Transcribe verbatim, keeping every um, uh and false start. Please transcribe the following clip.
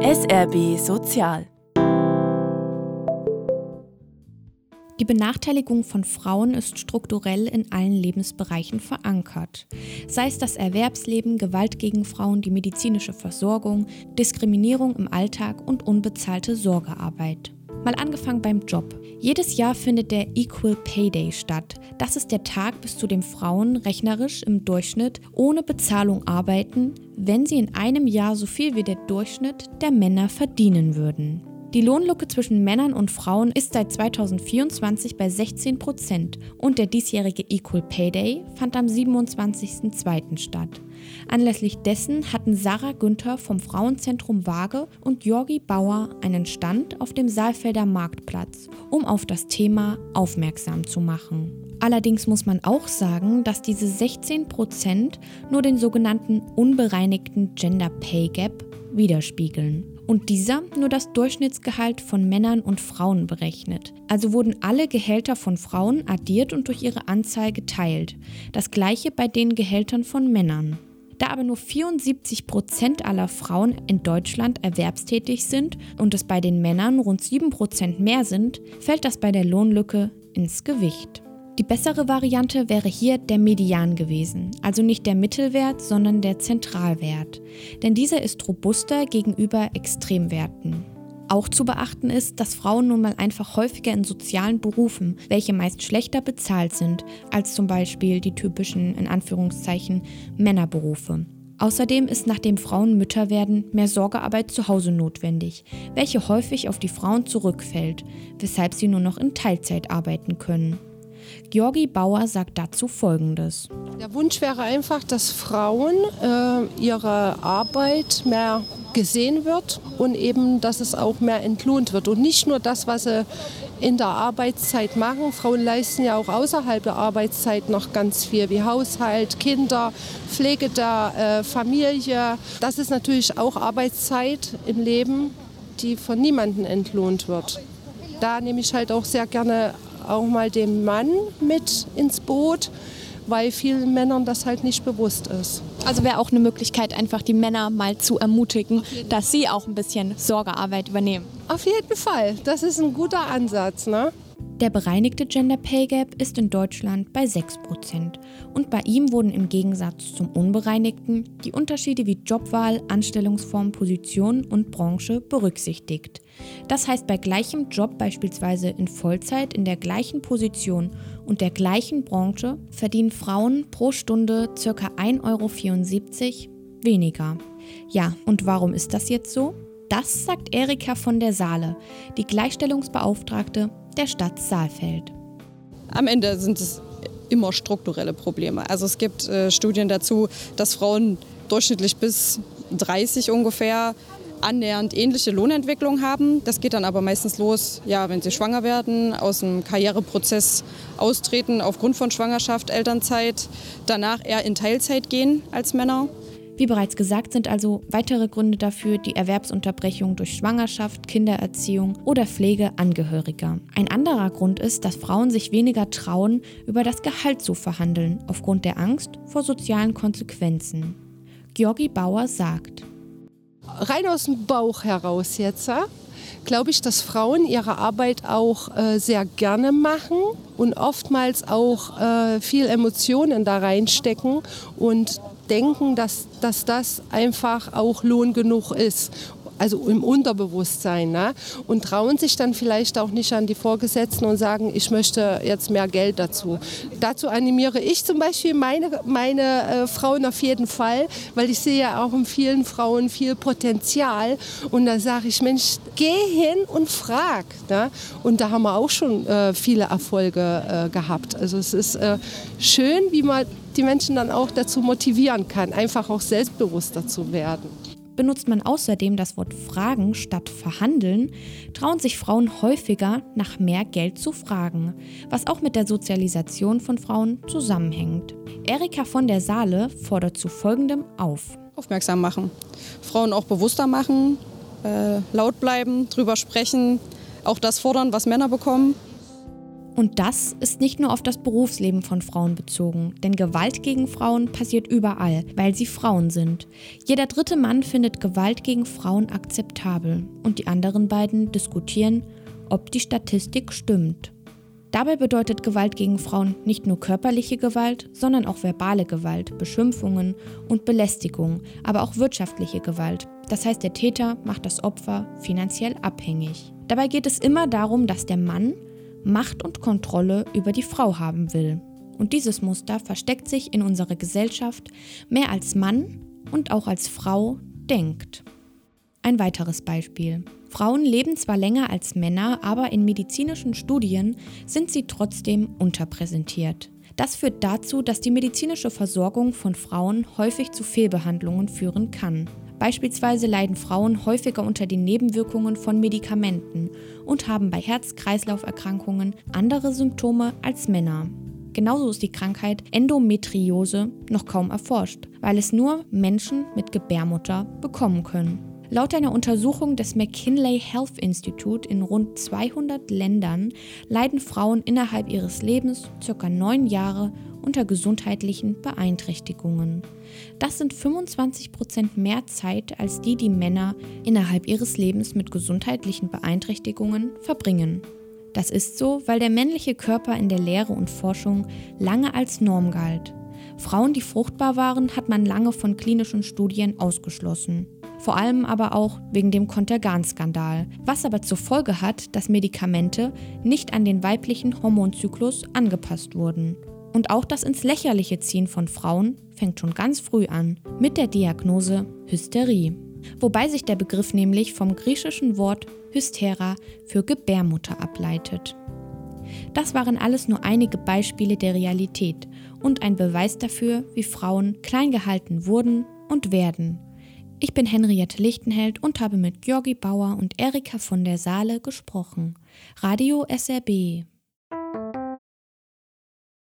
S R B Sozial. Die Benachteiligung von Frauen ist strukturell in allen Lebensbereichen verankert. Sei es das Erwerbsleben, Gewalt gegen Frauen, die medizinische Versorgung, Diskriminierung im Alltag und unbezahlte Sorgearbeit. Mal angefangen beim Job. Jedes Jahr findet der Equal Pay Day statt. Das ist der Tag, bis zu dem Frauen rechnerisch im Durchschnitt ohne Bezahlung arbeiten, wenn sie in einem Jahr so viel wie der Durchschnitt der Männer verdienen würden. Die Lohnlücke zwischen Männern und Frauen ist seit zweitausendvierundzwanzig bei sechzehn Prozent und der diesjährige Equal Pay Day fand am siebenundzwanzigsten zweiten statt. Anlässlich dessen hatten Sarah Günther vom Frauenzentrum Waage und Georgi Bauer einen Stand auf dem Saalfelder Marktplatz, um auf das Thema aufmerksam zu machen. Allerdings muss man auch sagen, dass diese sechzehn Prozent nur den sogenannten unbereinigten Gender Pay Gap widerspiegeln. Und dieser nur das Durchschnittsgehalt von Männern und Frauen berechnet. Also wurden alle Gehälter von Frauen addiert und durch ihre Anzahl geteilt. Das gleiche bei den Gehältern von Männern. Da aber nur vierundsiebzig Prozent aller Frauen in Deutschland erwerbstätig sind und es bei den Männern rund sieben Prozent mehr sind, fällt das bei der Lohnlücke ins Gewicht. Die bessere Variante wäre hier der Median gewesen, also nicht der Mittelwert, sondern der Zentralwert. Denn dieser ist robuster gegenüber Extremwerten. Auch zu beachten ist, dass Frauen nun mal einfach häufiger in sozialen Berufen, welche meist schlechter bezahlt sind, als zum Beispiel die typischen, in Anführungszeichen, Männerberufe. Außerdem ist nachdem Frauen Mütter werden, mehr Sorgearbeit zu Hause notwendig, welche häufig auf die Frauen zurückfällt, weshalb sie nur noch in Teilzeit arbeiten können. Georgi Bauer sagt dazu Folgendes. Der Wunsch wäre einfach, dass Frauen äh, ihre Arbeit mehr gesehen wird und eben, dass es auch mehr entlohnt wird. Und nicht nur das, was sie in der Arbeitszeit machen. Frauen leisten ja auch außerhalb der Arbeitszeit noch ganz viel, wie Haushalt, Kinder, Pflege der äh, Familie. Das ist natürlich auch Arbeitszeit im Leben, die von niemandem entlohnt wird. Da nehme ich halt auch sehr gerne auch mal den Mann mit ins Boot, weil vielen Männern das halt nicht bewusst ist. Also wäre auch eine Möglichkeit, einfach die Männer mal zu ermutigen, dass sie auch ein bisschen Sorgearbeit übernehmen. Auf jeden Fall, das ist ein guter Ansatz, ne? Der bereinigte Gender Pay Gap ist in Deutschland bei sechs Prozent und bei ihm wurden im Gegensatz zum unbereinigten die Unterschiede wie Jobwahl, Anstellungsform, Position und Branche berücksichtigt. Das heißt, bei gleichem Job, beispielsweise in Vollzeit in der gleichen Position und der gleichen Branche, verdienen Frauen pro Stunde ca. ein Euro vierundsiebzig weniger. Ja, und warum ist das jetzt so? Das sagt Erika von der Saale, die Gleichstellungsbeauftragte der Stadt Saalfeld. Am Ende sind es immer strukturelle Probleme. Also es gibt äh, Studien dazu, dass Frauen durchschnittlich bis dreißig ungefähr annähernd ähnliche Lohnentwicklung haben. Das geht dann aber meistens los, ja, wenn sie schwanger werden, aus dem Karriereprozess austreten aufgrund von Schwangerschaft, Elternzeit, danach eher in Teilzeit gehen als Männer. Wie bereits gesagt, sind also weitere Gründe dafür die Erwerbsunterbrechung durch Schwangerschaft, Kindererziehung oder Pflege Angehöriger. Ein anderer Grund ist, dass Frauen sich weniger trauen, über das Gehalt zu verhandeln, aufgrund der Angst vor sozialen Konsequenzen. Georgi Bauer sagt: Rein aus dem Bauch heraus jetzt, glaube ich, dass Frauen ihre Arbeit auch äh, sehr gerne machen und oftmals auch äh, viel Emotionen da reinstecken und denken, dass, dass das einfach auch Lohn genug ist. Also im Unterbewusstsein. Ne? Und trauen sich dann vielleicht auch nicht an die Vorgesetzten und sagen, ich möchte jetzt mehr Geld dazu. Dazu animiere ich zum Beispiel meine, meine äh, Frauen auf jeden Fall, weil ich sehe ja auch in vielen Frauen viel Potenzial. Und da sage ich, Mensch, geh hin und frag. Ne? Und da haben wir auch schon äh, viele Erfolge äh, gehabt. Also es ist äh, schön, wie man die Menschen dann auch dazu motivieren kann, einfach auch selbstbewusster zu werden. Benutzt man außerdem das Wort fragen statt verhandeln, trauen sich Frauen häufiger, nach mehr Geld zu fragen, was auch mit der Sozialisation von Frauen zusammenhängt. Erika von der Saale fordert zu Folgendem auf. Aufmerksam machen, Frauen auch bewusster machen, äh, laut bleiben, drüber sprechen, auch das fordern, was Männer bekommen. Und das ist nicht nur auf das Berufsleben von Frauen bezogen, denn Gewalt gegen Frauen passiert überall, weil sie Frauen sind. Jeder dritte Mann findet Gewalt gegen Frauen akzeptabel und die anderen beiden diskutieren, ob die Statistik stimmt. Dabei bedeutet Gewalt gegen Frauen nicht nur körperliche Gewalt, sondern auch verbale Gewalt, Beschimpfungen und Belästigung, aber auch wirtschaftliche Gewalt. Das heißt, der Täter macht das Opfer finanziell abhängig. Dabei geht es immer darum, dass der Mann Macht und Kontrolle über die Frau haben will. Und dieses Muster versteckt sich in unserer Gesellschaft mehr als Mann und auch als Frau denkt. Ein weiteres Beispiel. Frauen leben zwar länger als Männer, aber in medizinischen Studien sind sie trotzdem unterpräsentiert. Das führt dazu, dass die medizinische Versorgung von Frauen häufig zu Fehlbehandlungen führen kann. Beispielsweise leiden Frauen häufiger unter den Nebenwirkungen von Medikamenten und haben bei Herz-Kreislauf-Erkrankungen andere Symptome als Männer. Genauso ist die Krankheit Endometriose noch kaum erforscht, weil es nur Menschen mit Gebärmutter bekommen können. Laut einer Untersuchung des McKinley Health Institute in rund zweihundert Ländern leiden Frauen innerhalb ihres Lebens ca. neun Jahre unter gesundheitlichen Beeinträchtigungen. Das sind fünfundzwanzig Prozent mehr Zeit, als die die Männer innerhalb ihres Lebens mit gesundheitlichen Beeinträchtigungen verbringen. Das ist so, weil der männliche Körper in der Lehre und Forschung lange als Norm galt. Frauen, die fruchtbar waren, hat man lange von klinischen Studien ausgeschlossen. Vor allem aber auch wegen dem Contergan-Skandal, was aber zur Folge hat, dass Medikamente nicht an den weiblichen Hormonzyklus angepasst wurden. Und auch das ins Lächerliche ziehen von Frauen fängt schon ganz früh an, mit der Diagnose Hysterie. Wobei sich der Begriff nämlich vom griechischen Wort Hystera für Gebärmutter ableitet. Das waren alles nur einige Beispiele der Realität und ein Beweis dafür, wie Frauen klein gehalten wurden und werden. Ich bin Henriette Lichtenheld und habe mit Georgi Bauer und Erika von der Saale gesprochen. Radio S R B.